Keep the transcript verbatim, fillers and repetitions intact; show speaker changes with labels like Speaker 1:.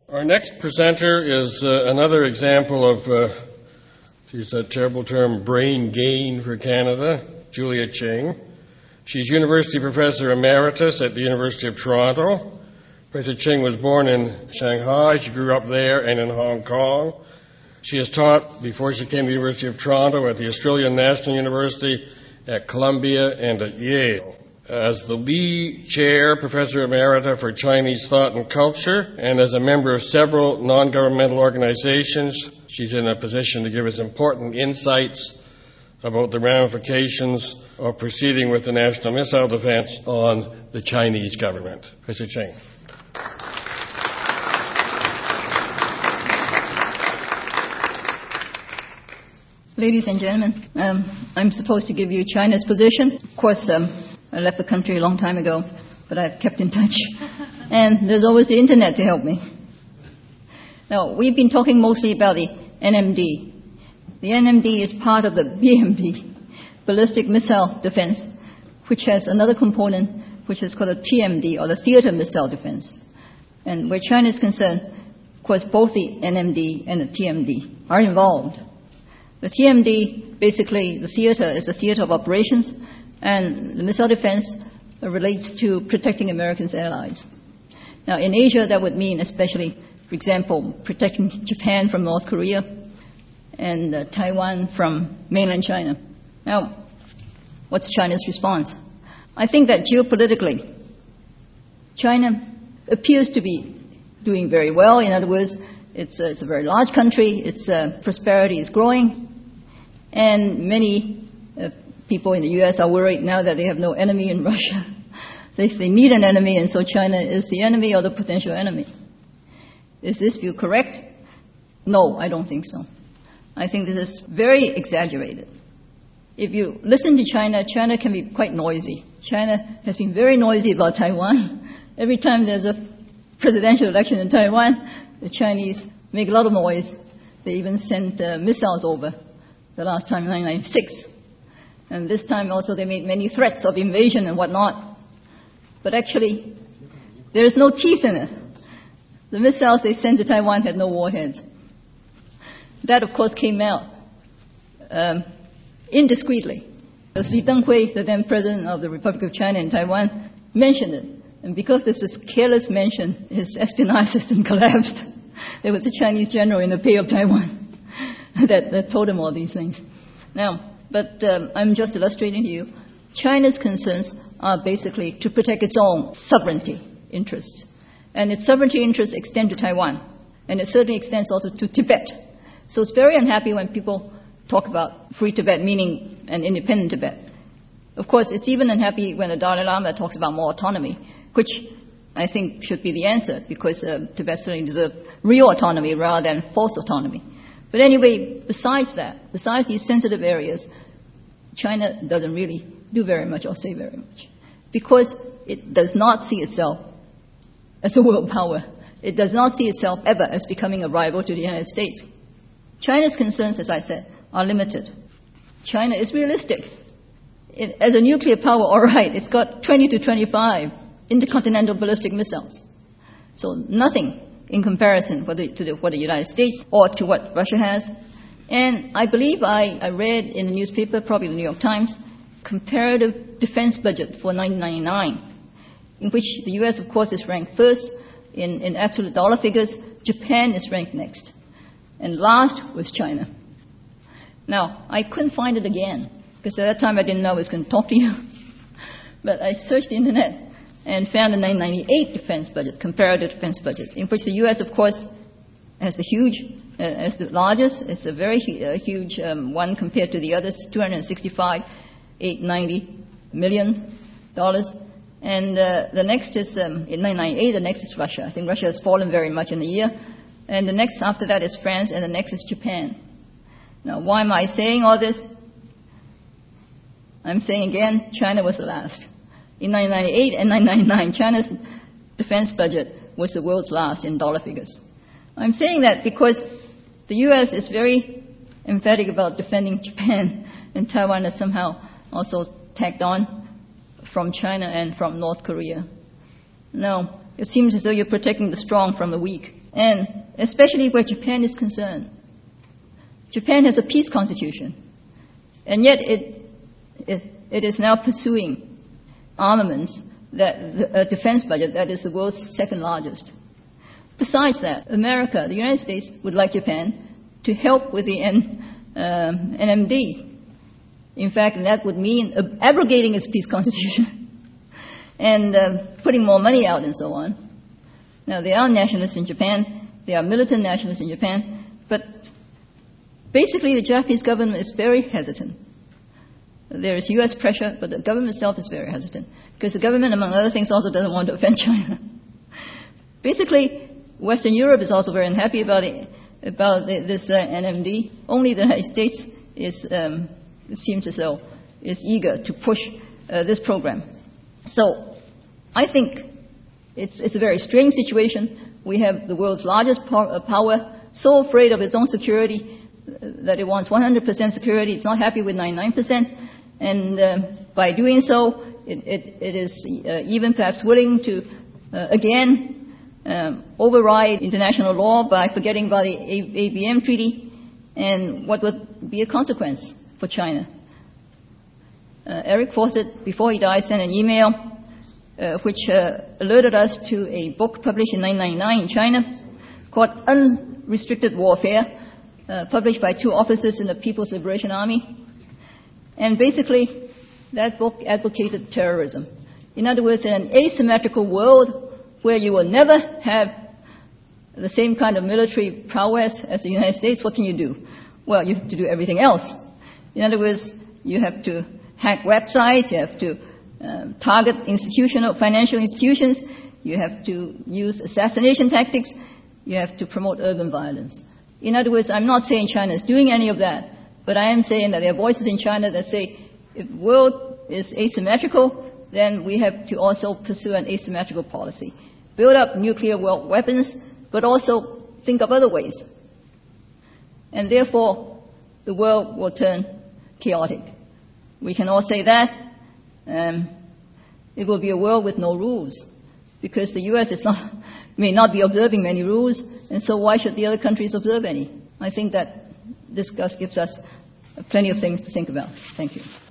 Speaker 1: Our next presenter is uh, another example of, uh, to use that terrible term, brain gain for Canada, Julia Ching. She's University Professor Emeritus at the University of Toronto. Professor Ching was born in Shanghai. She grew up there and in Hong Kong. She has taught, before she came to the University of Toronto, at the Australian National University, at Columbia, and at Yale. As the Lee Chair, Professor Emerita for Chinese Thought and Culture, and as a member of several non-governmental organizations, she's in a position to give us important insights about the ramifications of proceeding with the national missile defense on the Chinese government. Professor Ching.
Speaker 2: Ladies and gentlemen, um, I'm supposed to give you China's position. Of course, um, I left the country a long time ago, but I've kept in touch. And there's always the internet to help me. Now, we've been talking mostly about the N M D. The N M D is part of the B M D, Ballistic Missile Defense, which has another component, which is called the T M D, or the Theater Missile Defense. And where China is concerned, of course, both the N M D and the T M D are involved. The T M D, basically, the theater is a theater of operations, and the missile defense relates to protecting Americans' allies. Now, in Asia, that would mean especially, for example, protecting Japan from North Korea and uh, Taiwan from mainland China. Now, what's China's response? I think that geopolitically, China appears to be doing very well. In other words, it's a, it's a very large country, its uh, prosperity is growing, and many uh, people in the U S are worried now that they have no enemy in Russia. they, they need an enemy, and so China is the enemy or the potential enemy. Is this view correct? No, I don't think so. I think this is very exaggerated. If you listen to China, China can be quite noisy. China has been very noisy about Taiwan. Every time there's a presidential election in Taiwan, the Chinese make a lot of noise. They even sent uh, missiles over the last time in nineteen ninety-six. And this time also they made many threats of invasion and whatnot. But actually, there is no teeth in it. The missiles they sent to Taiwan had no warheads. That, of course, came out um, indiscreetly. Li Denghui, the then president of the Republic of China in Taiwan, mentioned it. And because this is careless mention, his espionage system collapsed. There was a Chinese general in the pay of Taiwan that, that told him all these things. Now, but um, I'm just illustrating to you, China's concerns are basically to protect its own sovereignty interests. And its sovereignty interests extend to Taiwan. And it certainly extends also to Tibet. So it's very unhappy when people talk about free Tibet, meaning an independent Tibet. Of course, it's even unhappy when the Dalai Lama talks about more autonomy, which I think should be the answer, because uh, Tibet certainly deserves real autonomy rather than false autonomy. But anyway, besides that, besides these sensitive areas, China doesn't really do very much or say very much, because it does not see itself as a world power. It does not see itself ever as becoming a rival to the United States. China's concerns, as I said, are limited. China is realistic. It, as a nuclear power, all right, it's got twenty to twenty-five intercontinental ballistic missiles. So nothing in comparison for the, to the, what the United States or to what Russia has. And I believe I, I read in the newspaper, probably the New York Times, comparative defense budget for nineteen ninety-nine, in which the U S, of course, is ranked first in, in absolute dollar figures. Japan is ranked next. And last was China. Now, I couldn't find it again, because at that time I didn't know I was going to talk to you. But I searched the internet and found the nineteen ninety-eight defense budget, comparative defense budgets, in which the U S, of course, has the huge, uh, as the largest. It's a very hu- uh, huge um, one compared to the others, two hundred sixty-five, eight hundred ninety million dollars. And uh, the next is, um, in nineteen ninety-eight, the next is Russia. I think Russia has fallen very much in a year. And the next after that is France, and the next is Japan. Now, why am I saying all this? I'm saying again, China was the last. In nineteen ninety-eight and nineteen ninety-nine, China's defense budget was the world's last in dollar figures. I'm saying that because the U S is very emphatic about defending Japan, and Taiwan is somehow also tagged on from China and from North Korea. No, it seems as though you're protecting the strong from the weak. And especially where Japan is concerned. Japan has a peace constitution, and yet it, it, it is now pursuing armaments, that a defense budget that is the world's second largest. Besides that, America, the United States, would like Japan to help with the N, um, N M D. In fact, that would mean abrogating its peace constitution and uh, putting more money out and so on. Now, there are nationalists in Japan, there are militant nationalists in Japan, but basically the Japanese government is very hesitant. There is U S pressure, but the government itself is very hesitant, because the government, among other things, also doesn't want to offend China. Basically, Western Europe is also very unhappy about it, about the, this uh, N M D. Only the United States is, um, it seems as though, is eager to push uh, this program. So, I think it's, it's a very strange situation. We have the world's largest power, so afraid of its own security that it wants one hundred percent security. It's not happy with ninety-nine percent. And uh, by doing so, it, it, it is uh, even perhaps willing to, uh, again, um, override international law by forgetting about the A B M Treaty, and what would be a consequence for China. Uh, Eric Fawcett, before he died, sent an email uh, which uh, alerted us to a book published in nineteen ninety-nine in China called Unrestricted Warfare, Uh, published by two officers in the People's Liberation Army. And basically, that book advocated terrorism. In other words, in an asymmetrical world where you will never have the same kind of military prowess as the United States, what can you do? Well, you have to do everything else. In other words, you have to hack websites, you have to uh, target institutional, financial institutions, you have to use assassination tactics, you have to promote urban violence. In other words, I'm not saying China is doing any of that, but I am saying that there are voices in China that say if the world is asymmetrical, then we have to also pursue an asymmetrical policy. Build up nuclear weapons, but also think of other ways. And therefore, the world will turn chaotic. We can all say that. Um, it will be a world with no rules, because the U S is not, may not be observing many rules, and so why should the other countries observe any? I think that this gives us plenty of things to think about. Thank you.